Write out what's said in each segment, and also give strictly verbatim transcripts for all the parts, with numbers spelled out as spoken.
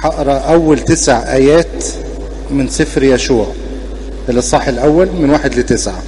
هقرأ أول تسع آيات من سفر يشوع الإصحاح الأول من واحد لتسعة.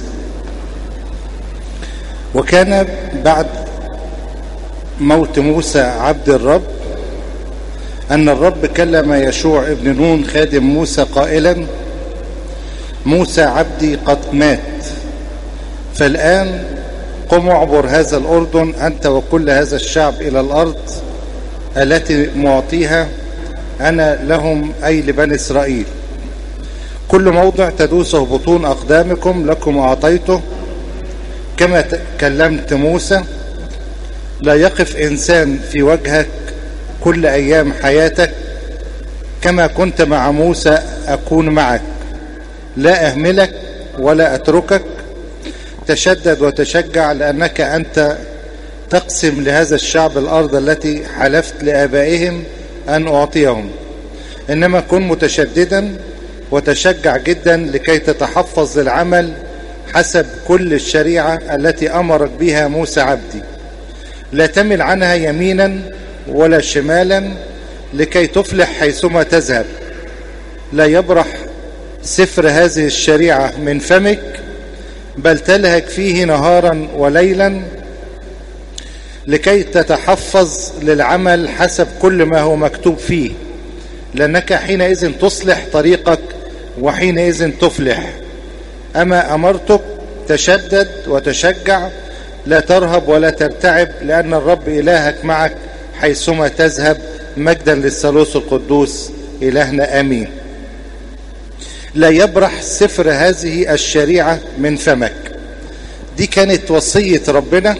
وكان بعد موت موسى عبد الرب أن الرب كلم يشوع ابن نون خادم موسى قائلا: موسى عبدي قد مات، فالآن قم اعبر هذا الأردن أنت وكل هذا الشعب إلى الأرض التي معطيها أنا لهم أي لبني إسرائيل. كل موضع تدوسه بطون أقدامكم لكم أعطيته كما كلمت موسى. لا يقف إنسان في وجهك كل أيام حياتك، كما كنت مع موسى أكون معك، لا أهملك ولا أتركك. تشدد وتشجع، لأنك أنت تقسم لهذا الشعب الأرض التي حلفت لآبائهم أن أعطيهم. إنما كن متشددا وتشجع جدا لكي تتحفظ للعمل حسب كل الشريعة التي أمرك بها موسى عبدي. لا تمل عنها يمينا ولا شمالا لكي تفلح حيثما تذهب. لا يبرح سفر هذه الشريعة من فمك، بل تلهج فيه نهارا وليلا لكي تتحفظ للعمل حسب كل ما هو مكتوب فيه، لأنك حينئذ تصلح طريقك وحينئذ تفلح. أما أمرتك تشدد وتشجع، لا ترهب ولا ترتعب، لأن الرب إلهك معك حيثما تذهب. مجدا للثالوث القدوس إلهنا آمين. لا يبرح سفر هذه الشريعة من فمك. دي كانت وصية ربنا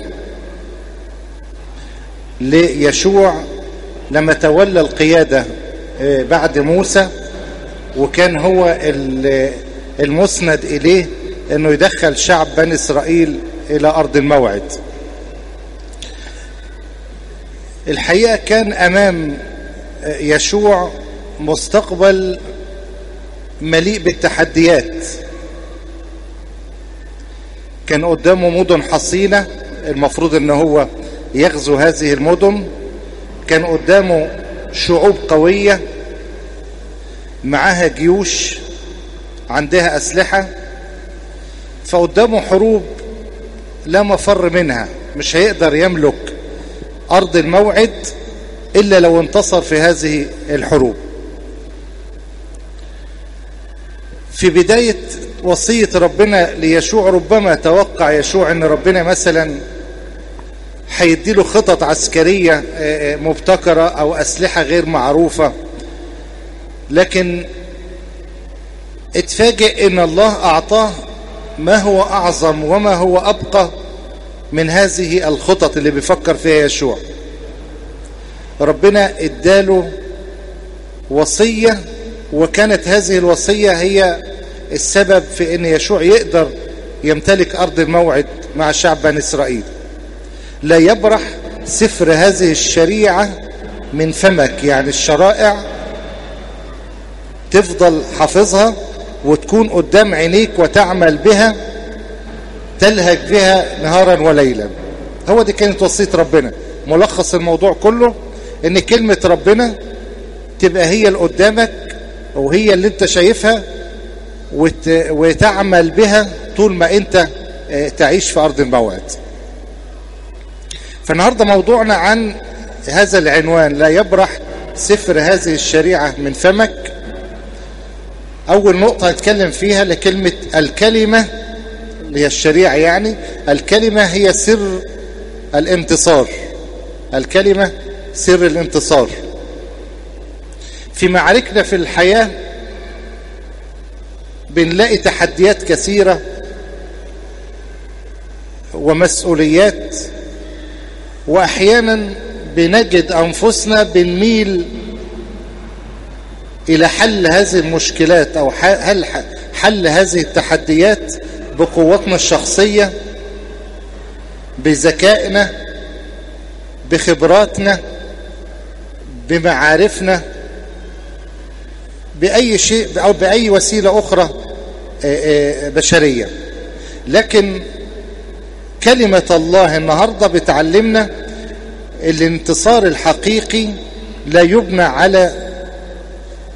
ليشوع لما تولى القيادة بعد موسى، وكان هو المسند إليه أنه يدخل شعب بني إسرائيل إلى أرض الموعد. الحقيقة كان أمام يشوع مستقبل مليء بالتحديات. كان قدامه مدن حصينة المفروض أنه هو يغزو هذه المدن، كان قدامه شعوب قوية معها جيوش عندها أسلحة، فقدامه حروب لا مفر منها. مش هيقدر يملك أرض الموعد إلا لو انتصر في هذه الحروب. في بداية وصية ربنا ليشوع ربما توقع يشوع أن ربنا مثلا هيديله خطط عسكرية مبتكرة أو أسلحة غير معروفة، لكن اتفاجئ أن الله أعطاه ما هو أعظم وما هو أبقى من هذه الخطط اللي بيفكر فيها يشوع. ربنا اداله وصية، وكانت هذه الوصية هي السبب في ان يشوع يقدر يمتلك أرض الموعد مع شعب بني إسرائيل. لا يبرح سفر هذه الشريعة من فمك، يعني الشرائع تفضل حافظها وتكون قدام عينيك وتعمل بها، تلهج بها نهارا وليلا. هو دي كانت وصية ربنا. ملخص الموضوع كله ان كلمة ربنا تبقى هي اللي قدامك وهي اللي انت شايفها وت... وتعمل بها طول ما انت تعيش في أرض الموعد. فالنهاردة موضوعنا عن هذا العنوان: لا يبرح سفر هذه الشريعة من فمك. أول نقطة نتكلم فيها لكلمة الكلمة اللي هي الشريعة، يعني الكلمة هي سر الانتصار. الكلمة سر الانتصار. في معاركنا في الحياة بنلاقي تحديات كثيرة ومسؤوليات، وأحيانا بنجد أنفسنا بنميل إلى حل هذه المشكلات أو حل, حل هذه التحديات بقوتنا الشخصية، بذكائنا، بخبراتنا، بمعارفنا، بأي شيء أو بأي وسيلة أخرى بشرية. لكن كلمة الله النهاردة بتعلمنا الانتصار الحقيقي لا يبنى على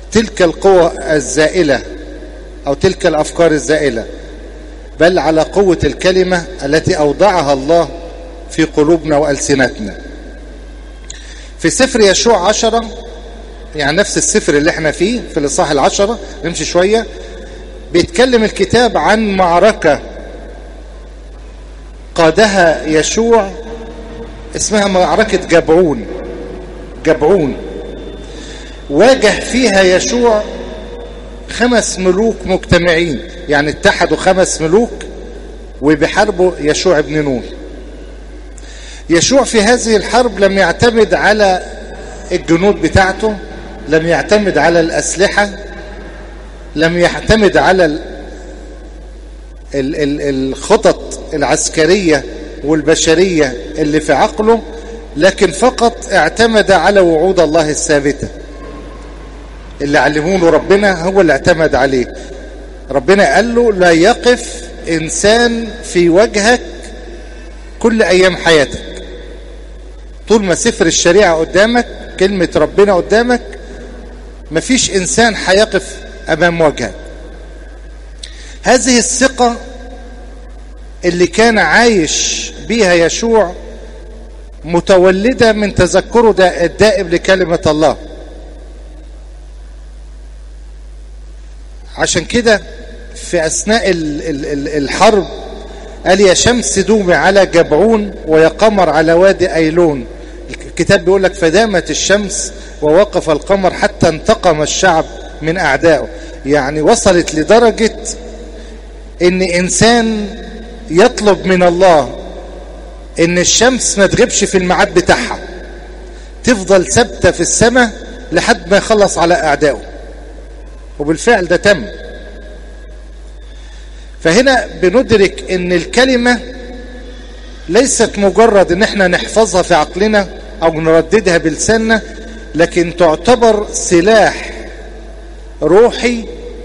تلك القوى الزائلة أو تلك الأفكار الزائلة، بل على قوة الكلمة التي أوضعها الله في قلوبنا وألسنتنا. في سفر يشوع عشرة، يعني نفس السفر اللي احنا فيه في الإصحاح العشرة، نمشي شوية، بيتكلم الكتاب عن معركة قادها يشوع اسمها معركة جبعون. جبعون واجه فيها يشوع خمس ملوك مجتمعين، يعني اتحدوا خمس ملوك وبيحاربوا يشوع ابن نون. يشوع في هذه الحرب لم يعتمد على الجنود بتاعته، لم يعتمد على الأسلحة، لم يعتمد على ال ال ال الخطط العسكرية والبشرية اللي في عقله، لكن فقط اعتمد على وعود الله الثابتة اللي علمونه ربنا، هو اللي اعتمد عليه. ربنا قال له لا يقف إنسان في وجهك كل أيام حياتك. طول ما سفر الشريعة قدامك، كلمة ربنا قدامك، مفيش إنسان هيقف أمام وجهك. هذه الثقة اللي كان عايش بيها يشوع متولدة من تذكره الدائم لكلمة الله. عشان كده في أثناء الحرب قال يا شمس دومي على جبعون ويا قمر على وادي أيلون. الكتاب بيقول لك فدامت الشمس ووقف القمر حتى انتقم الشعب من أعدائه. يعني وصلت لدرجة ان انسان يطلب من الله ان الشمس ما تغيبش في الميعاد بتاعها، تفضل ثابته في السماء لحد ما يخلص على اعدائه، وبالفعل ده تم. فهنا بندرك ان الكلمة ليست مجرد ان احنا نحفظها في عقلنا او نرددها بلساننا، لكن تعتبر سلاح روحي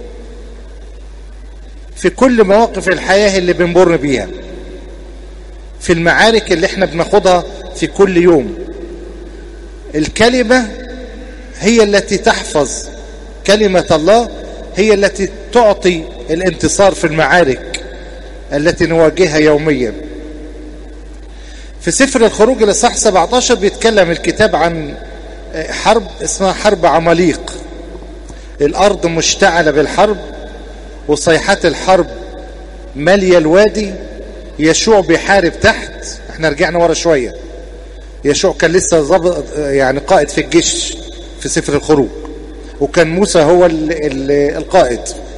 في كل مواقف الحياة اللي بنمر بيها، في المعارك اللي احنا بناخدها في كل يوم. الكلمة هي التي تحفظ، كلمة الله هي التي تعطي الانتصار في المعارك التي نواجهها يوميا. في سفر الخروج الإصحاح سبعة عشر بيتكلم الكتاب عن حرب اسمها حرب عماليق. الأرض مشتعلة بالحرب وصيحات الحرب مالية الوادي. يشوع بيحارب تحت، احنا رجعنا ورا شوية، يشوع كان لسه ضابط يعني قائد في الجيش في سفر الخروج، وكان موسى هو ال ال القائد.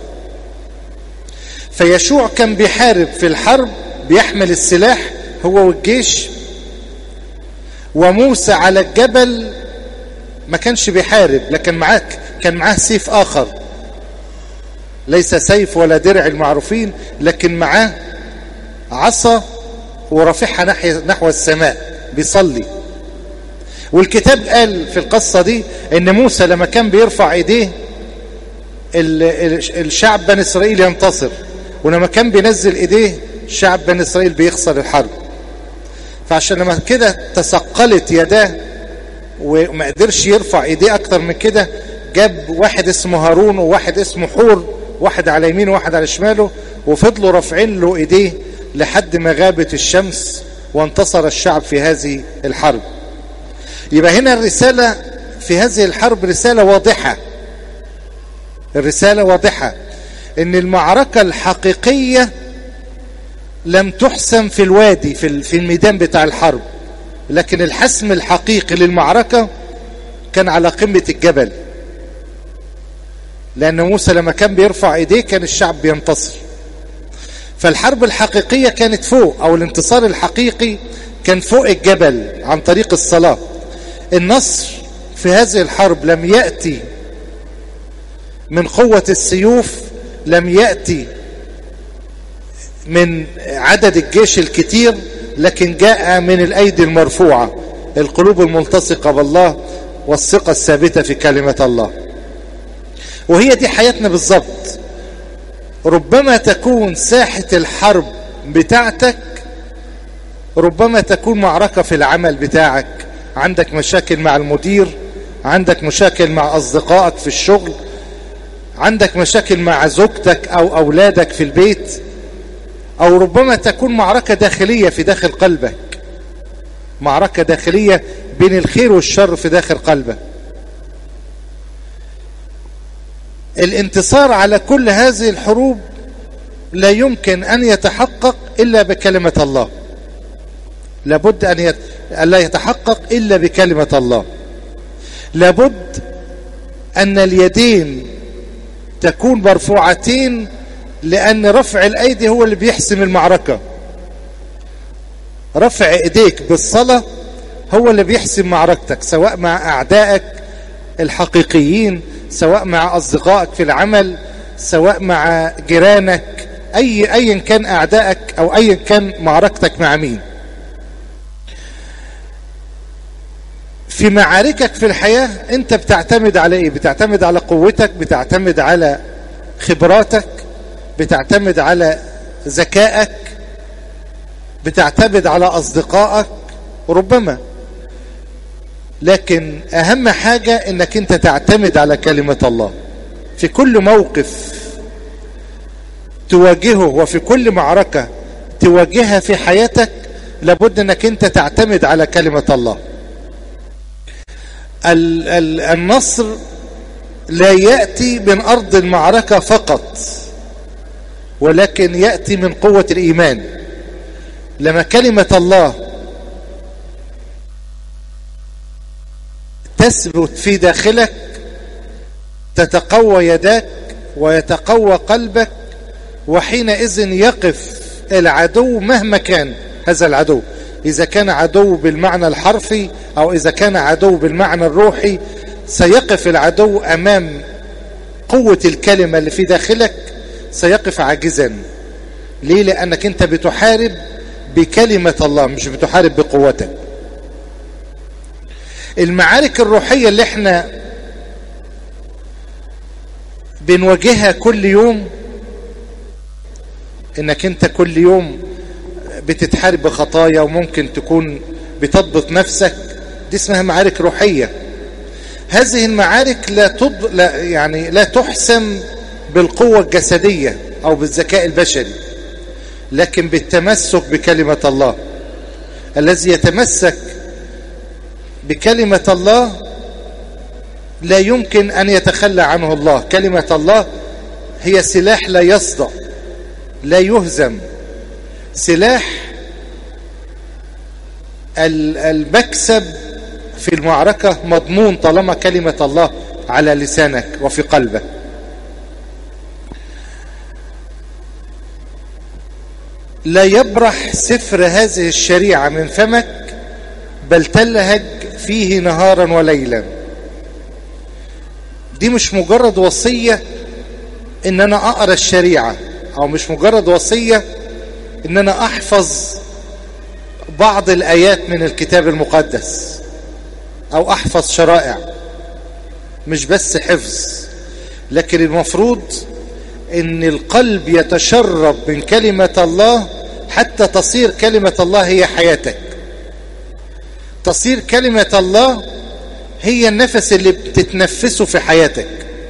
فيشوع كان بيحارب في الحرب، بيحمل السلاح هو والجيش، وموسى على الجبل ما كانش بيحارب، لكن معاه كان معاه سيف آخر، ليس سيف ولا درع المعروفين، لكن معاه عصا ورافعها نحو السماء بيصلي. والكتاب قال في القصة دي ان موسى لما كان بيرفع ايديه الشعب بني اسرائيل ينتصر، ولما كان بينزل ايديه شعب بني اسرائيل بيخسر الحرب. فعشان لما كده تثقلت يداه وما قدرش يرفع ايديه اكتر من كده، جاب واحد اسمه هارون وواحد اسمه حور، واحد على يمينه وواحد على شماله، وفضلوا رافعين له ايديه لحد ما غابت الشمس وانتصر الشعب في هذه الحرب. يبقى هنا الرسالة في هذه الحرب رسالة واضحة، الرسالة واضحة ان المعركة الحقيقية لم تحسم في الوادي في الميدان بتاع الحرب، لكن الحسم الحقيقي للمعركة كان على قمة الجبل، لأن موسى لما كان بيرفع ايديه كان الشعب بينتصر. فالحرب الحقيقية كانت فوق، او الانتصار الحقيقي كان فوق الجبل عن طريق الصلاة. النصر في هذه الحرب لم يأتي من قوة السيوف، لم يأتي من عدد الجيش الكتير، لكن جاء من الأيدي المرفوعة، القلوب الملتصقة بالله والثقة الثابتة في كلمة الله. وهي دي حياتنا بالضبط. ربما تكون ساحة الحرب بتاعتك، ربما تكون معركة في العمل بتاعك، عندك مشاكل مع المدير، عندك مشاكل مع أصدقائك في الشغل، عندك مشاكل مع زوجتك أو أولادك في البيت، أو ربما تكون معركة داخلية في داخل قلبك، معركة داخلية بين الخير والشر في داخل قلبك. الانتصار على كل هذه الحروب لا يمكن أن يتحقق إلا بكلمة الله، لابد أن يت... لا يتحقق إلا بكلمة الله. لابد أن اليدين تكون مرفوعتين، لأن رفع الأيدي هو اللي بيحسم المعركة. رفع إيديك بالصلاة هو اللي بيحسم معركتك، سواء مع أعدائك الحقيقيين، سواء مع أصدقائك في العمل، سواء مع جيرانك، أي أيا كان أعدائك أو أيا كان معركتك مع مين. في معاركك في الحياة أنت بتعتمد على إيه؟ بتعتمد على قوتك، بتعتمد على خبراتك، بتعتمد على ذكائك، بتعتمد على أصدقائك ربما، لكن أهم حاجة إنك أنت تعتمد على كلمة الله في كل موقف تواجهه، وفي كل معركة تواجهها في حياتك لابد إنك أنت تعتمد على كلمة الله. النصر لا يأتي من أرض المعركة فقط، ولكن يأتي من قوة الإيمان. لما كلمة الله تثبت في داخلك تتقوى يداك ويتقوى قلبك، وحينئذ يقف العدو مهما كان هذا العدو، إذا كان عدو بالمعنى الحرفي أو إذا كان عدو بالمعنى الروحي، سيقف العدو أمام قوة الكلمة اللي في داخلك، سيقف عاجزا. ليه؟ لأنك أنت بتحارب بكلمة الله، مش بتحارب بقوتك. المعارك الروحية اللي احنا بنواجهها كل يوم، انك انت كل يوم بتتحارب بخطايا وممكن تكون بتضبط نفسك، دي اسمها معارك روحية. هذه المعارك لا, تض... لا يعني لا تحسم بالقوة الجسدية او بالذكاء البشري، لكن بالتمسك بكلمة الله. الذي يتمسك بكلمة الله لا يمكن أن يتخلى عنه الله. كلمة الله هي سلاح لا يصدأ، لا يهزم، سلاح المكسب في المعركة مضمون طالما كلمة الله على لسانك وفي قلبك. لا يبرح سفر هذه الشريعة من فمك، بل تلهج فيه نهارا وليلا. دي مش مجرد وصية ان انا اقرأ الشريعة، او مش مجرد وصية ان انا احفظ بعض الايات من الكتاب المقدس او احفظ شرائع، مش بس حفظ، لكن المفروض ان القلب يتشرب من كلمة الله حتى تصير كلمة الله هي حياتك، تصير كلمة الله هي النفس اللي بتتنفسه في حياتك.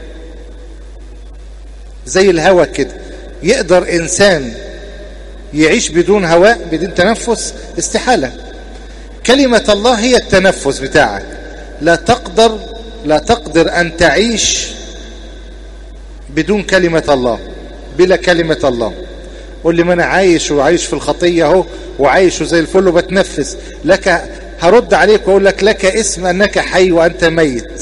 زي الهواء كده، يقدر انسان يعيش بدون هواء بدون تنفس؟ استحالة. كلمة الله هي التنفس بتاعك. لا تقدر لا تقدر ان تعيش بدون كلمة الله، بلا كلمة الله. قول لي ما انا عايش وعايش في الخطية اهو وعايش زي الفل وبتنفس، لك هرد عليك واقول لك لك اسم انك حي وانت ميت.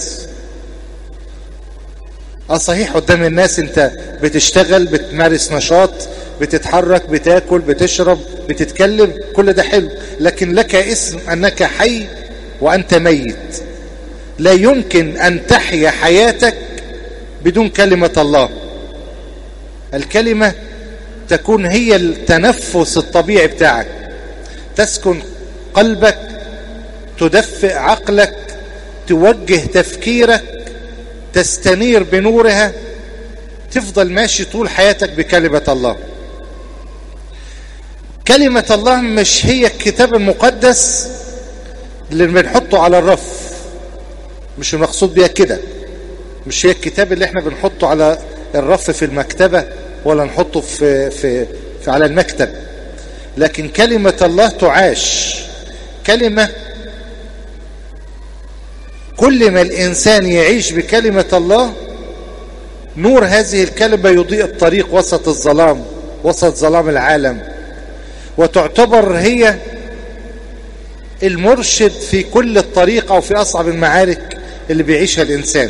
اه صحيح، قدام الناس انت بتشتغل، بتمارس نشاط، بتتحرك، بتاكل، بتشرب، بتتكلم، كل ده حلو، لكن لك اسم انك حي وانت ميت. لا يمكن ان تحيا حياتك بدون كلمة الله. الكلمة تكون هي التنفس الطبيعي بتاعك، تسكن قلبك، تدفئ عقلك، توجه تفكيرك، تستنير بنورها، تفضل ماشي طول حياتك بكلمة الله. كلمة الله مش هي الكتاب المقدس اللي بنحطه على الرف، مش المقصود بيها كده، مش هي الكتاب اللي احنا بنحطه على الرف في المكتبة ولا نحطه في, في, في على المكتب، لكن كلمة الله تعاش. كلمة كل ما الإنسان يعيش بكلمة الله نور هذه الكلمة يضيء الطريق وسط الظلام، وسط ظلام العالم، وتعتبر هي المرشد في كل الطريق أو في أصعب المعارك اللي بيعيشها الإنسان.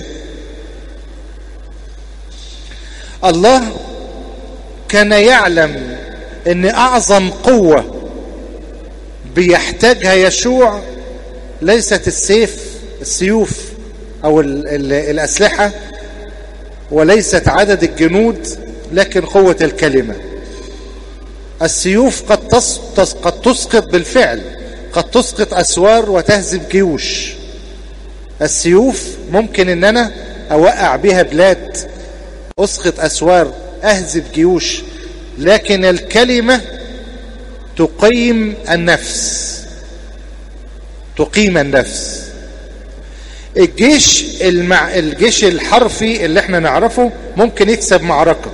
الله كان يعلم ان اعظم قوة بيحتاجها يشوع ليست السيف السيوف او ال ال الاسلحة، وليست عدد الجنود، لكن قوة الكلمة. السيوف قد, تص قد تسقط بالفعل، قد تسقط اسوار وتهزم جيوش. السيوف ممكن ان انا اوقع بها بلاد، اسقط اسوار، اهزم جيوش، لكن الكلمة تقيم النفس، تقيم النفس. الجيش المع... الجيش الحرفي اللي احنا نعرفه ممكن يكسب معركة،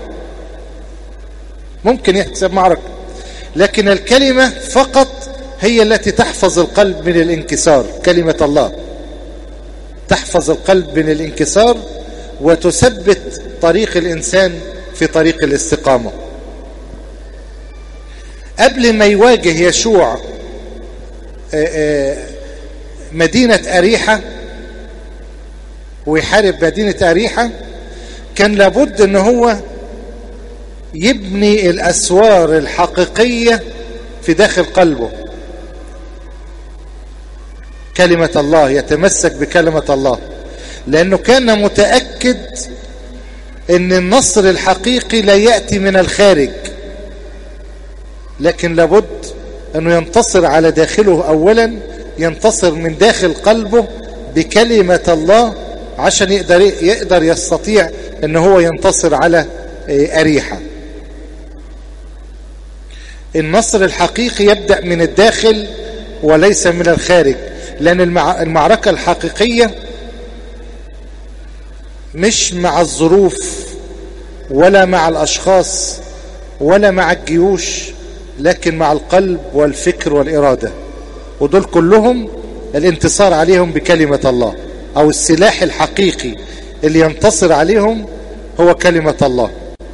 ممكن يكسب معركة، لكن الكلمة فقط هي التي تحفظ القلب من الانكسار. كلمة الله تحفظ القلب من الانكسار وتثبت طريق الإنسان في طريق الاستقامة. قبل ما يواجه يشوع مدينة أريحة ويحارب مدينة أريحة، كان لابد ان هو يبني الأسوار الحقيقية في داخل قلبه. كلمة الله، يتمسك بكلمة الله، لأنه كان متأكد ان النصر الحقيقي لا يأتي من الخارج، لكن لابد انه ينتصر على داخله اولا، ينتصر من داخل قلبه بكلمة الله عشان يقدر يقدر يستطيع ان هو ينتصر على أريحة. النصر الحقيقي يبدأ من الداخل وليس من الخارج، لأن المعركة الحقيقية مش مع الظروف ولا مع الأشخاص ولا مع الجيوش، لكن مع القلب والفكر والإرادة، ودول كلهم الانتصار عليهم بكلمة الله، أو السلاح الحقيقي اللي ينتصر عليهم هو كلمة الله.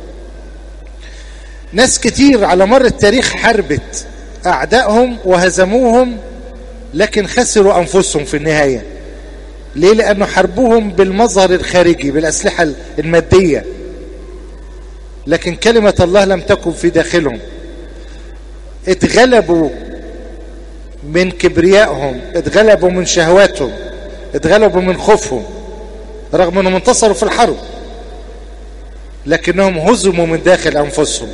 ناس كتير على مر التاريخ حاربت أعدائهم وهزموهم، لكن خسروا أنفسهم في النهاية. ليه؟ لأنه حربوهم بالمظهر الخارجي، بالأسلحة المادية، لكن كلمة الله لم تكن في داخلهم. اتغلبوا من كبريائهم، اتغلبوا من شهواتهم، اتغلبوا من خوفهم، رغم انهم انتصروا في الحرب، لكنهم هزموا من داخل انفسهم.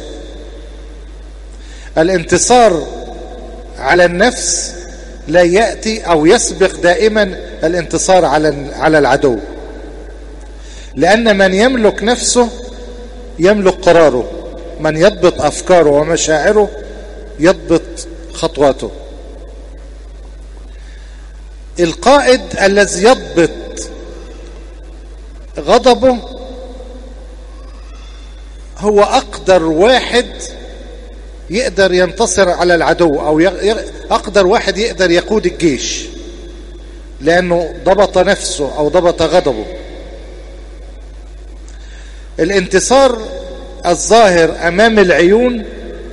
الانتصار على النفس لا يأتي او يسبق دائما الانتصار على على العدو، لان من يملك نفسه يملك قراره، من يضبط افكاره ومشاعره يضبط خطواته. القائد الذي يضبط غضبه هو أقدر واحد يقدر ينتصر على العدو، أو أقدر واحد يقدر يقود الجيش، لأنه ضبط نفسه أو ضبط غضبه. الانتصار الظاهر أمام العيون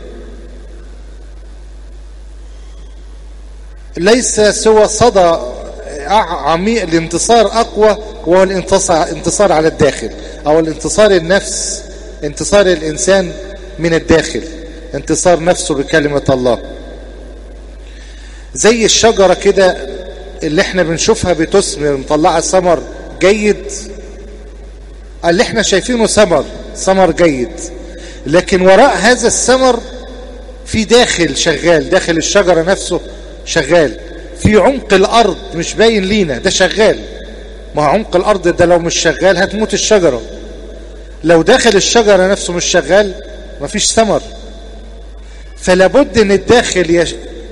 ليس سوى صدى عميق. الانتصار أقوى وهو الانتصار على الداخل، أو الانتصار النفس، انتصار الإنسان من الداخل، انتصار نفسه بكلمة الله. زي الشجرة كده اللي احنا بنشوفها بتثمر مطلعة ثمر جيد، اللي احنا شايفينه ثمر ثمر جيد، لكن وراء هذا الثمر في داخل شغال، داخل الشجرة نفسه شغال، في عمق الأرض مش باين لينا، ده شغال. ما عمق الأرض ده لو مش شغال هتموت الشجرة. لو داخل الشجرة نفسه مش شغال مفيش ثمر. فلابد ان الداخل يش...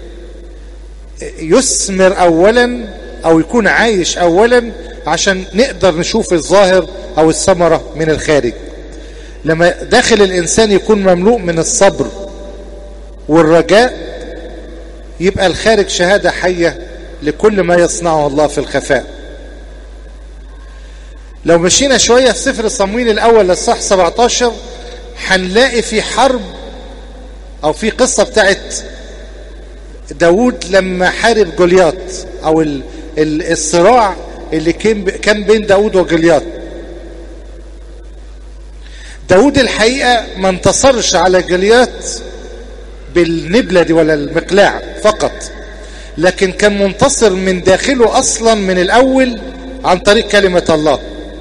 يثمر اولا، او يكون عايش اولا، عشان نقدر نشوف الظاهر او الثمرة من الخارج. لما داخل الإنسان يكون مملوء من الصبر والرجاء، يبقى الخارج شهادة حية لكل ما يصنعه الله في الخفاء. لو مشينا شوية في سفر صمويل الأول للصح سبعتاشر هنلاقي في حرب أو في قصة بتاعت داود لما حارب جولياط، أو الصراع اللي كان بين داود وجولياط. داود الحقيقة ما انتصرش على جولياط بالنبلة دي ولا المقلاع فقط، لكن كان منتصر من داخله أصلا من الأول عن طريق كلمة الله.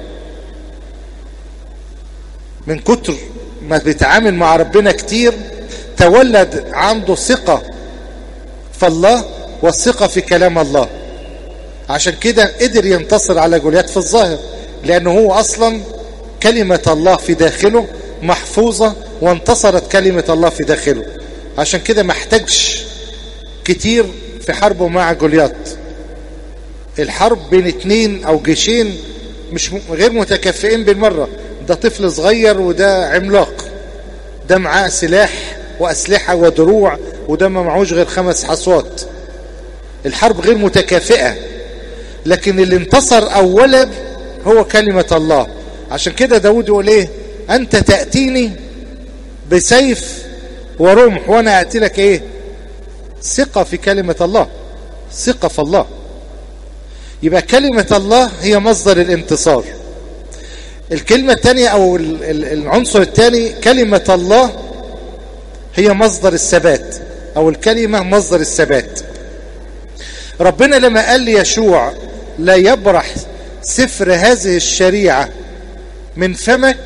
من كتر ما بيتعامل مع ربنا كتير تولد عنده ثقة في الله والثقة في كلام الله، عشان كده قدر ينتصر على جولياط في الظاهر، لأنه هو أصلا كلمة الله في داخله محفوظة، وانتصرت كلمة الله في داخله. عشان كده ما احتاجش كتير في حربه مع جولياط. الحرب بين اتنين او جيشين مش غير متكافئين بالمرة، ده طفل صغير وده عملاق، ده معاه سلاح واسلحة ودروع وده ما معهوش غير خمس حصوات. الحرب غير متكافئة، لكن اللي انتصر اولا هو كلمة الله. عشان كده داود يقول ايه؟ انت تأتيني بسيف ورمح وانا اتي لك ايه؟ ثقة في كلمة الله، ثقة في الله. يبقى كلمة الله هي مصدر الانتصار. الكلمة الثانية او العنصر الثاني، كلمة الله هي مصدر الثبات، او الكلمة مصدر الثبات. ربنا لما قال ليشوع لا يبرح سفر هذه الشريعة من فمك،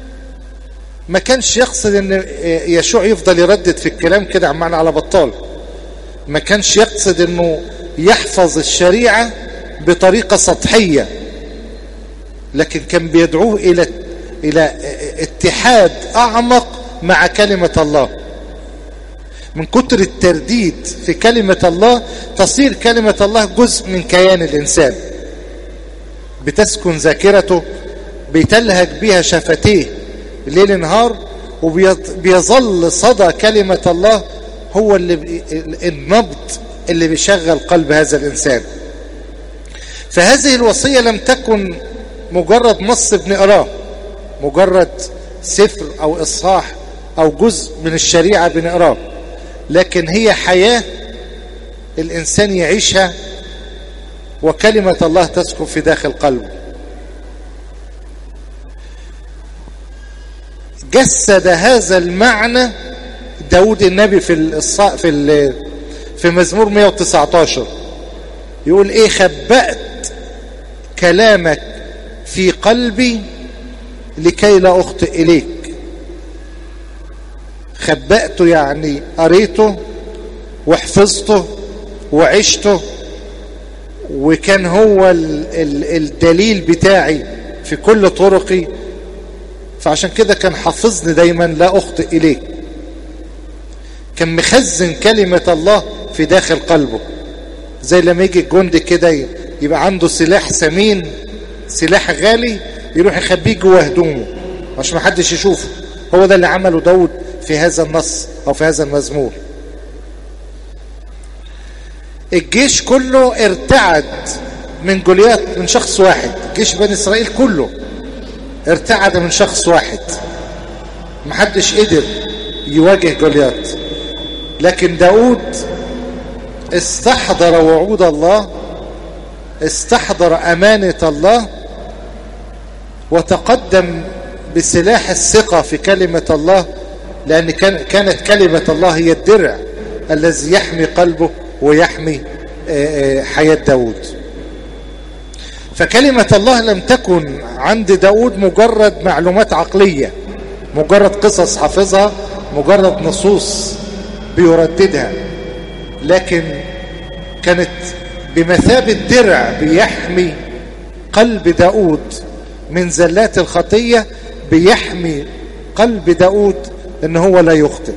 ما كانش يقصد ان يشوع يفضل يردد في الكلام كده عمال على بطال. ما كانش يقصد انه يحفظ الشريعة بطريقة سطحية، لكن كان بيدعوه الى الى اتحاد اعمق مع كلمة الله. من كتر الترديد في كلمة الله تصير كلمة الله جزء من كيان الانسان، بتسكن ذاكرته، بيتلهج بها شفتيه ليل نهار، وبيظل صدى كلمة الله هو اللي النبض اللي بيشغل قلب هذا الإنسان. فهذه الوصية لم تكن مجرد نص بنقراه، مجرد سفر أو إصحاح أو جزء من الشريعة بنقراه، لكن هي حياة الإنسان يعيشها، وكلمة الله تسكن في داخل قلبه. جسد هذا المعنى داود النبي في الإصحاح في في مزمور مئة وتسعة عشر، يقول ايه؟ خبأت كلامك في قلبي لكي لا أخطئ إليك. خبأته يعني قريته وحفظته وعشته، وكان هو الدليل بتاعي في كل طرقي، فعشان كده كان حافظني دايما لا أخطئ إليك. كان مخزن كلمة الله في داخل قلبه، زي لما يجي الجندي كده يبقى عنده سلاح ثمين، سلاح غالي، يروح يخبيه جوه هدومه عشان ما حدش يشوفه. هو ده اللي عمله داود في هذا النص او في هذا المزمور. الجيش كله ارتعد من جولياط، من شخص واحد. جيش بني اسرائيل كله ارتعد من شخص واحد، محدش قدر يواجه جولياط. لكن داود استحضر وعود الله، استحضر أمانة الله، وتقدم بسلاح الثقة في كلمة الله، لأن كانت كلمة الله هي الدرع الذي يحمي قلبه ويحمي حياة داود. فكلمة الله لم تكن عند داود مجرد معلومات عقلية، مجرد قصص حافظها، مجرد نصوص بيرددها، لكن كانت بمثابة درع بيحمي قلب داود من زلات الخطية، بيحمي قلب داود ان هو لا يخطئ.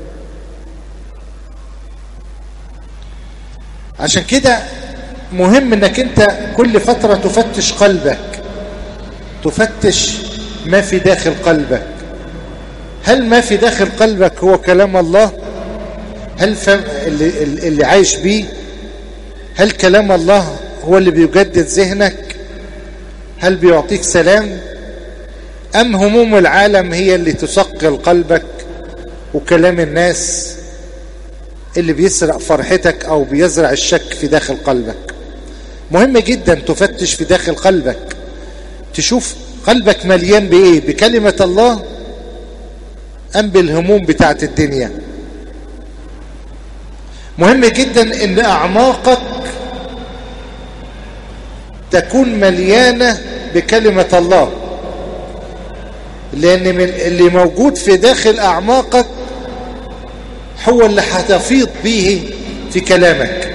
عشان كده مهم انك انت كل فترة تفتش قلبك، تفتش ما في داخل قلبك، هل ما في داخل قلبك هو كلام الله؟ هل فهم اللي, اللي عايش بيه؟ هل كلام الله هو اللي بيجدد ذهنك؟ هل بيعطيك سلام؟ أم هموم العالم هي اللي تثقل قلبك، وكلام الناس اللي بيسرق فرحتك أو بيزرع الشك في داخل قلبك؟ مهم جدا تفتش في داخل قلبك، تشوف قلبك مليان بإيه، بكلمة الله أم بالهموم بتاعت الدنيا. مهم جدا ان اعماقك تكون مليانة بكلمة الله، لان من اللي موجود في داخل اعماقك هو اللي هتفيض به في كلامك،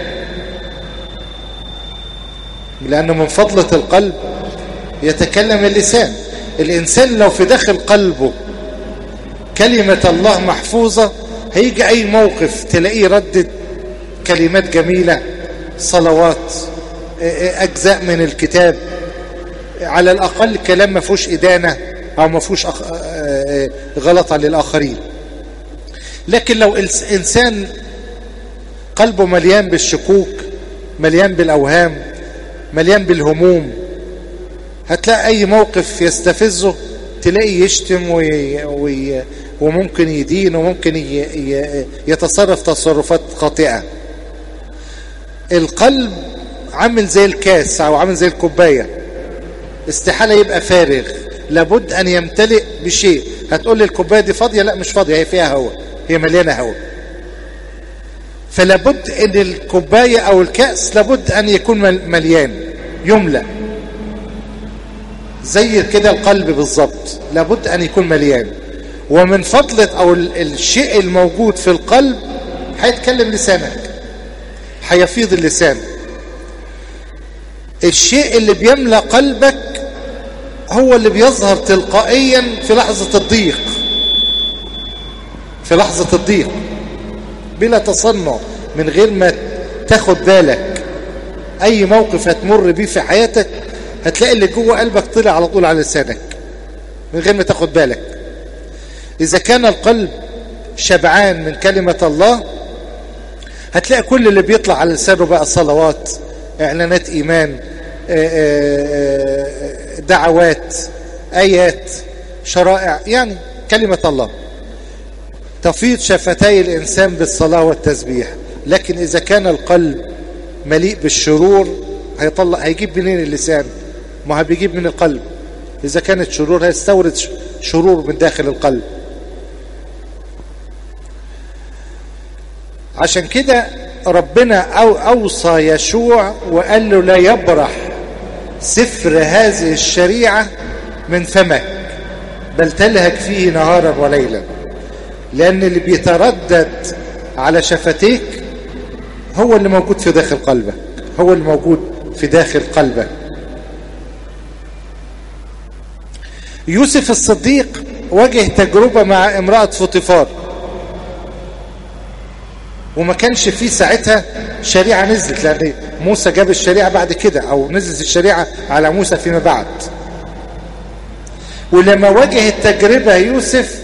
لانه من فضلة القلب يتكلم اللسان. الانسان لو في داخل قلبه كلمة الله محفوظة، هيجي اي موقف تلاقيه ردد كلمات جميلة، صلوات، اجزاء من الكتاب، على الاقل كلام ما فيهوش ادانة او ما فيهوش غلط على الاخرين. لكن لو انسان قلبه مليان بالشكوك، مليان بالاوهام، مليان بالهموم، هتلاقي اي موقف يستفزه تلاقيه يشتم وي... وي... وممكن يدين، وممكن ي... ي... يتصرف تصرفات خاطئة. القلب عامل زي الكاس او عامل زي الكوباية، استحالة يبقى فارغ، لابد ان يمتلئ بشيء. هتقول لي الكوباية دي فاضية؟ لا مش فاضية، هي فيها هواء، هي مليانة هواء. فلابد ان الكوباية او الكأس لابد ان يكون مليان، يملأ. زي كده القلب بالظبط، لابد ان يكون مليان. ومن فضلة او الشيء الموجود في القلب هيتكلم لسانك، هيفيض اللسان. الشيء اللي بيملأ قلبك هو اللي بيظهر تلقائيا في لحظة الضيق، في لحظة الضيق بلا تصنع، من غير ما تاخد بالك. اي موقف هتمر بيه في حياتك هتلاقي اللي جوه قلبك طلع على طول على لسانك من غير ما تاخد بالك. اذا كان القلب شبعان من كلمة الله، هتلاقي كل اللي بيطلع على لسانه بقى صلوات، اعلانات ايمان، دعوات، ايات، شرائع، يعني كلمة الله تفيض شفتي الانسان بالصلاة والتسبيح. لكن اذا كان القلب مليء بالشرور، هيطلع هيجيب منين اللسان؟ ما بيجيب من القلب. اذا كانت شرور هيستورد شرور من داخل القلب. عشان كده ربنا أو أوصى يشوع وقال له لا يبرح سفر هذه الشريعة من فمك، بل تلهج فيه نهارا وليلا. لأن اللي بيتردد على شفتيك هو اللي موجود في داخل قلبك، هو اللي موجود في داخل قلبك. يوسف الصديق واجه تجربة مع امرأة فوطيفار، وما كانش فيه ساعتها شريعة نزلت، لأن موسى جاب الشريعة بعد كده، أو نزلت الشريعة على موسى فيما بعد. ولما واجه التجربة يوسف،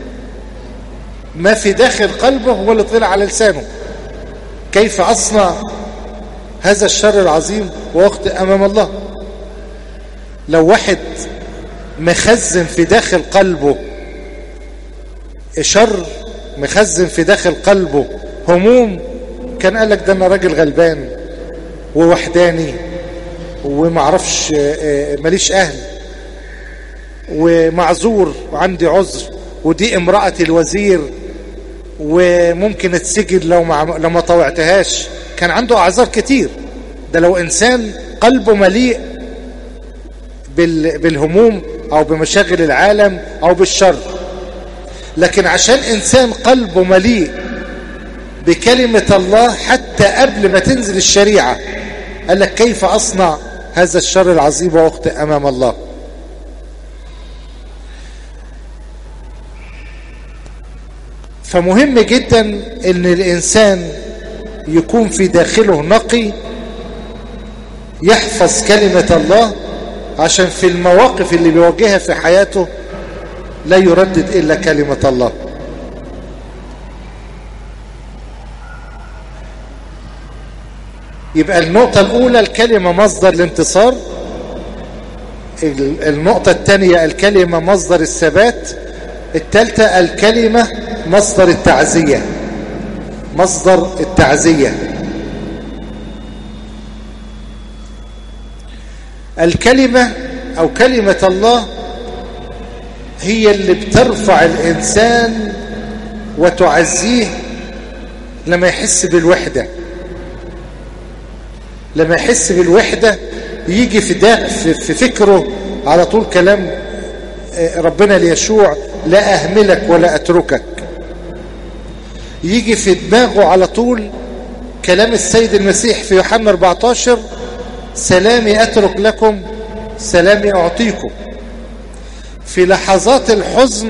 ما في داخل قلبه هو اللي طلع على لسانه. كيف أصنع هذا الشر العظيم وأخطئ أمام الله؟ لو واحد مخزن في داخل قلبه شر، مخزن في داخل قلبه هموم، كان قالك ده انا راجل غلبان ووحداني ومعرفش ماليش اهل ومعذور وعندي عذر، ودي امرأة الوزير وممكن اتسجن لو ما لو ما طوعتهاش. كان عنده اعذار كتير. ده لو انسان قلبه مليء بالهموم او بمشاغل العالم او بالشر. لكن عشان انسان قلبه مليء بكلمة الله، حتى قبل ما تنزل الشريعة قال لك كيف أصنع هذا الشر العظيم وأخطئ أمام الله. فمهم جدا ان الانسان يكون في داخله نقي، يحفظ كلمة الله، عشان في المواقف اللي بيواجهها في حياته لا يردد إلا كلمة الله. يبقى النقطة الأولى الكلمة مصدر الانتصار، النقطة الثانية الكلمة مصدر الثبات، الثالثة الكلمة مصدر التعزية، مصدر التعزية. الكلمة أو كلمة الله هي اللي بترفع الإنسان وتعزيه لما يحس بالوحدة. لما يحس بالوحدة يجي في, ده في فكره على طول كلام ربنا ليشوع: لا أهملك ولا أتركك. يجي في دماغه على طول كلام السيد المسيح في يوحنا أربعة عشر: سلامي أترك لكم، سلامي أعطيكم. في لحظات الحزن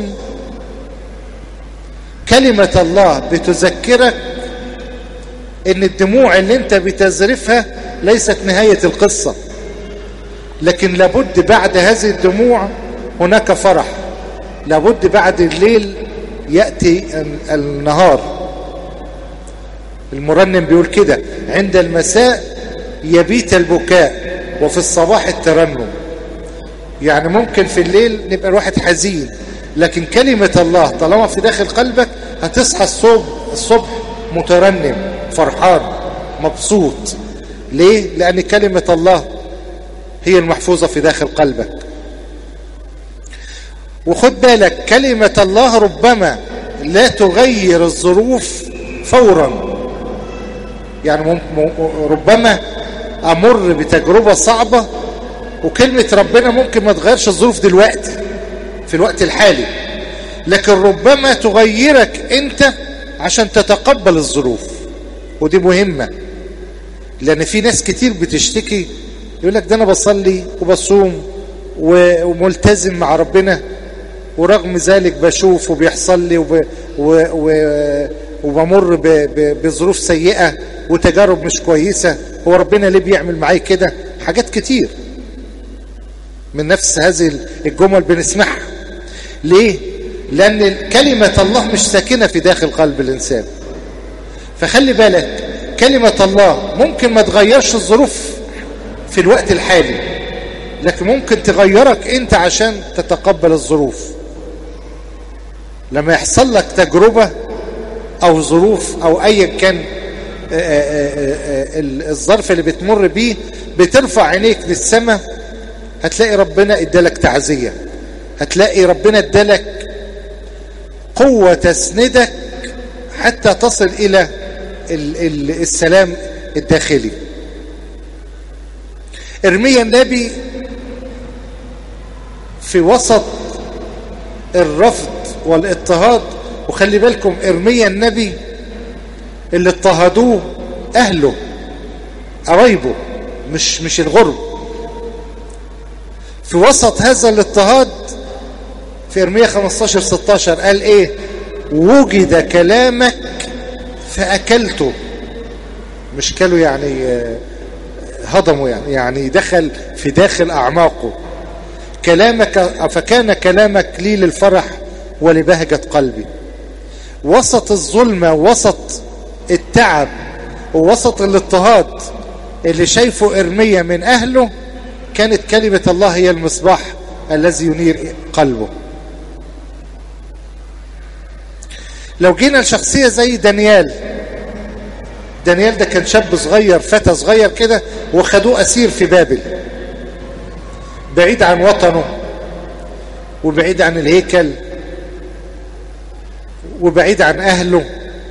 كلمة الله بتذكرك ان الدموع اللي انت بتذرفها ليست نهاية القصة، لكن لابد بعد هذه الدموع هناك فرح، لابد بعد الليل يأتي النهار. المرنم بيقول كده: عند المساء يبيت البكاء وفي الصباح الترنم. يعني ممكن في الليل نبقى الواحد حزين، لكن كلمة الله طالما في داخل قلبك هتصحى الصبح الصبح مترنم فرحان مبسوط. ليه؟ لأن كلمة الله هي المحفوظة في داخل قلبك. وخد بالك كلمة الله ربما لا تغير الظروف فورا، يعني ربما أمر بتجربة صعبة وكلمة ربنا ممكن ما تغيرش الظروف دلوقتي في الوقت الحالي، لكن ربما تغيرك انت عشان تتقبل الظروف. ودي مهمة، لأن في ناس كتير بتشتكي يقول لك: ده أنا بصلي وبصوم وملتزم مع ربنا، ورغم ذلك بشوف وبيحصل لي وب... و... و... وبمر ب... ب... بظروف سيئة وتجارب مش كويسة. هو ربنا ليه بيعمل معاي كده؟ حاجات كتير من نفس هذه الجمل بنسمعها. ليه؟ لأن كلمة الله مش ساكنة في داخل قلب الإنسان. فخلي بالك كلمة الله ممكن ما تغيرش الظروف في الوقت الحالي، لكن ممكن تغيرك انت عشان تتقبل الظروف. لما يحصل لك تجربة او ظروف او ايا كان الظرف اللي بتمر بيه، بترفع عينيك للسماء، هتلاقي ربنا ادالك تعزية، هتلاقي ربنا ادالك قوة تسندك حتى تصل الى السلام الداخلي. إرميا النبي في وسط الرفض والاضطهاد، وخلي بالكم إرميا النبي اللي اضطهدوه أهله قرايبه، مش مش الغرب. في وسط هذا الاضطهاد في إرميا خمستاشر ستاشر قال ايه؟ وجد كلامك فأكلته. مش كله يعني هضمه، يعني يعني دخل في داخل أعماقه. كلامك فكان كلامك لي للفرح ولبهجة قلبي. وسط الظلمة، وسط التعب، ووسط الاضطهاد اللي شايفه إرميا من أهله، كانت كلمة الله هي المصباح الذي ينير قلبه. لو جينا لشخصية زي دانيال، دانيال ده كان شاب صغير، فتى صغير كده، وخدوه أسير في بابل، بعيد عن وطنه وبعيد عن الهيكل وبعيد عن أهله.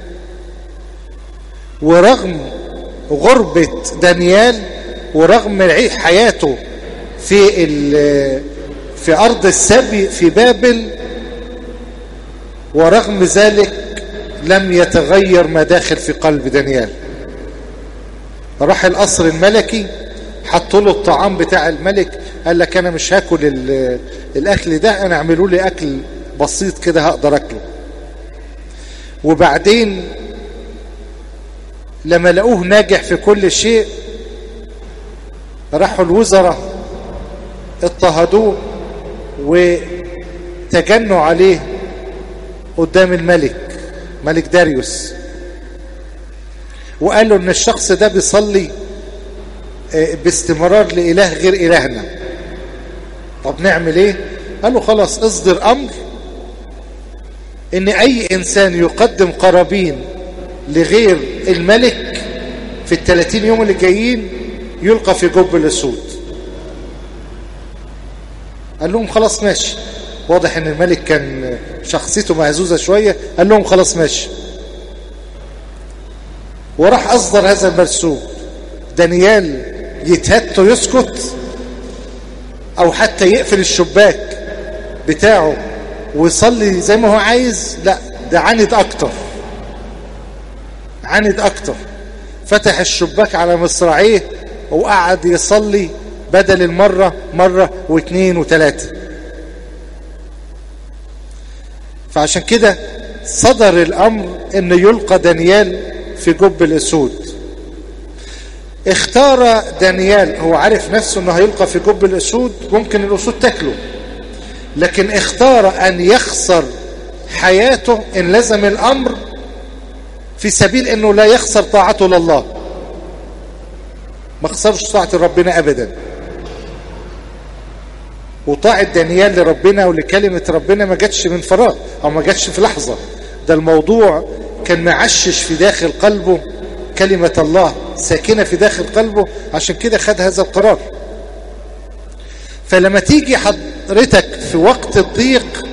ورغم غربة دانيال ورغم حياته في في أرض السبي في بابل، ورغم ذلك لم يتغير ما داخل في قلب دانيال. راح القصر الملكي، حطوا له الطعام بتاع الملك، قال لك انا مش هاكل الاكل ده، انا اعملوا لي اكل بسيط كده هقدر اكله. وبعدين لما لقوه ناجح في كل شيء، راحوا الوزراء اضطهدوه تجنوا عليه قدام الملك ملك داريوس، وقالوا ان الشخص ده بيصلي باستمرار لإله غير إلهنا. طب نعمل ايه؟ قالوا خلاص اصدر امر ان اي انسان يقدم قرابين لغير الملك في الثلاثين يوم اللي جايين يلقى في جب الاسود. قال لهم خلاص ماشي. واضح ان الملك كان شخصيته مهزوزة شوية. قال لهم خلاص ماشي، وراح اصدر هذا المرسوم. دانيال يتهت ويسكت او حتى يقفل الشباك بتاعه ويصلي زي ما هو عايز؟ لا، ده عند اكتر عند اكتر. فتح الشباك على مصراعيه وقعد يصلي بدل المرة مرة واثنين وثلاثة. فعشان كده صدر الامر ان يلقى دانيال في جب الاسود. اختار دانيال، هو عارف نفسه انه هيلقى في جب الاسود، ممكن الاسود تاكله، لكن اختار ان يخسر حياته ان لزم الامر في سبيل انه لا يخسر طاعته لله. ما خسرش طاعة ربنا ابدا. وطاعة دانيال لربنا ولكلمة ربنا ما جاتش من فراغ او ما جاتش في لحظة. ده الموضوع كان معشش في داخل قلبه، كلمة الله ساكنة في داخل قلبه، عشان كده خد هذا القرار. فلما تيجي حضرتك في وقت الضيق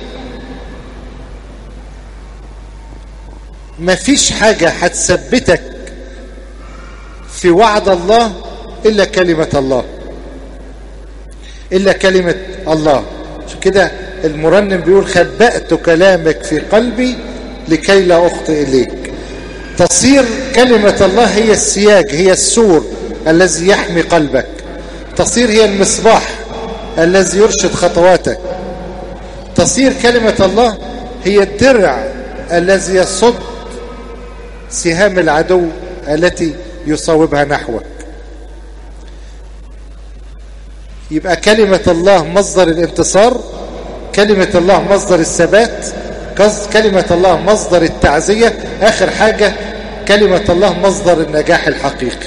مفيش حاجة هتثبتك في وعد الله إلا كلمة الله، إلا كلمة الله. عشان كده المرنم بيقول خبأت كلامك في قلبي لكي لا أخطئ إليك. تصير كلمة الله هي السياج، هي السور الذي يحمي قلبك. تصير هي المصباح الذي يرشد خطواتك. تصير كلمة الله هي الدرع الذي يصد سهام العدو التي يصوبها نحوك. يبقى كلمة الله مصدر الانتصار، كلمة الله مصدر الثبات، كلمة الله مصدر التعزية، آخر حاجة كلمة الله مصدر النجاح الحقيقي.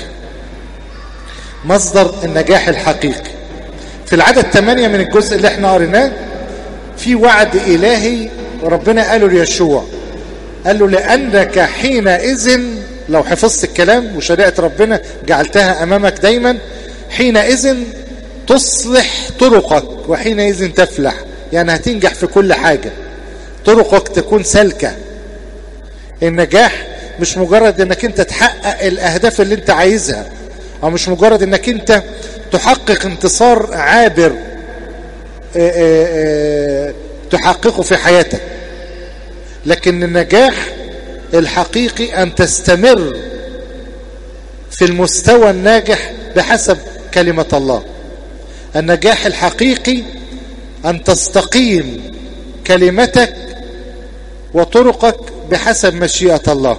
مصدر النجاح الحقيقي. في العدد ثمانية من الجزء اللي احنا قريناه في وعد إلهي ربنا قاله ليشوع، قال له لأنك حينئذ، لو حفظت الكلام وشريعة ربنا جعلتها أمامك دايما، حينئذ تصلح طرقك وحينئذ تفلح. يعني هتنجح في كل حاجة، طرقك تكون سالكة. النجاح مش مجرد انك انت تحقق الاهداف اللي انت عايزها، او مش مجرد انك انت تحقق انتصار عابر اه اه اه تحققه في حياتك، لكن النجاح الحقيقي ان تستمر في المستوى الناجح بحسب كلمة الله. النجاح الحقيقي ان تستقيم كلمتك وطرقك بحسب مشيئة الله.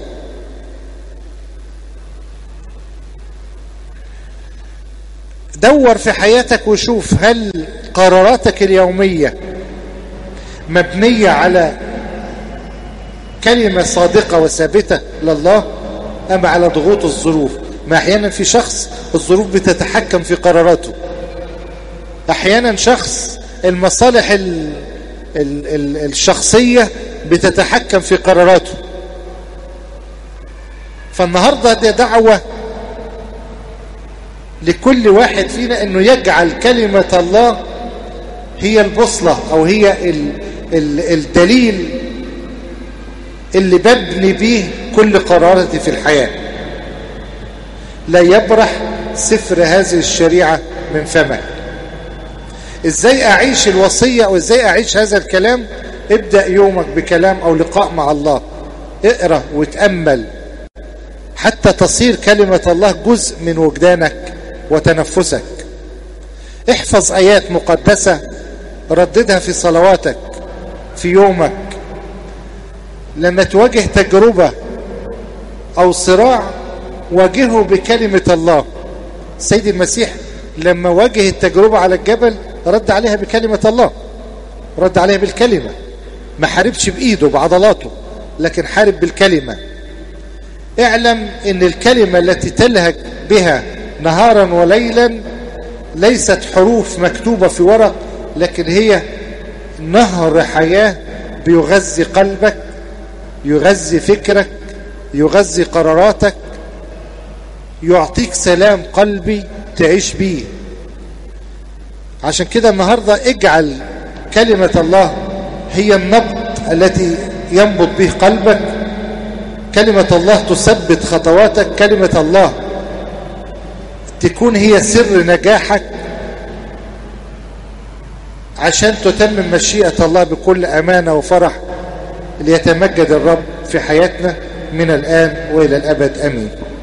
دور في حياتك وشوف هل قراراتك اليومية مبنية على كلمة صادقة وثابتة لله أم على ضغوط الظروف. ما أحيانا في شخص الظروف بتتحكم في قراراته، أحيانا شخص المصالح ال ال ال الشخصية بتتحكم في قراراته. فالنهاردة دي دعوة لكل واحد فينا انه يجعل كلمة الله هي البوصلة او هي ال ال الدليل اللي ببني به كل قراراتي في الحياة. لا يبرح سفر هذه الشريعة من فمك. ازاي اعيش الوصية او ازاي اعيش هذا الكلام؟ ابدأ يومك بكلام او لقاء مع الله، اقرأ وتأمل حتى تصير كلمة الله جزء من وجدانك وتنفسك. احفظ آيات مقدسة، رددها في صلواتك في يومك. لما تواجه تجربة أو صراع واجهه بكلمة الله. السيد المسيح لما واجه التجربة على الجبل رد عليها بكلمة الله، رد عليها بالكلمة. ما حاربش بإيده بعضلاته، لكن حارب بالكلمة. اعلم ان الكلمة التي تلهج بها نهارا وليلا ليست حروف مكتوبة في ورق، لكن هي نهر حياة بيغذي قلبك، يغذي فكرك، يغذي قراراتك، يعطيك سلام قلبي تعيش بيه. عشان كده النهاردة اجعل كلمة الله هي النبض التي ينبض به قلبك. كلمة الله تثبت خطواتك، كلمة الله تكون هي سر نجاحك عشان تتمم مشيئة الله بكل أمانة وفرح، ليتمجد الرب في حياتنا من الآن وإلى الأبد. أمين.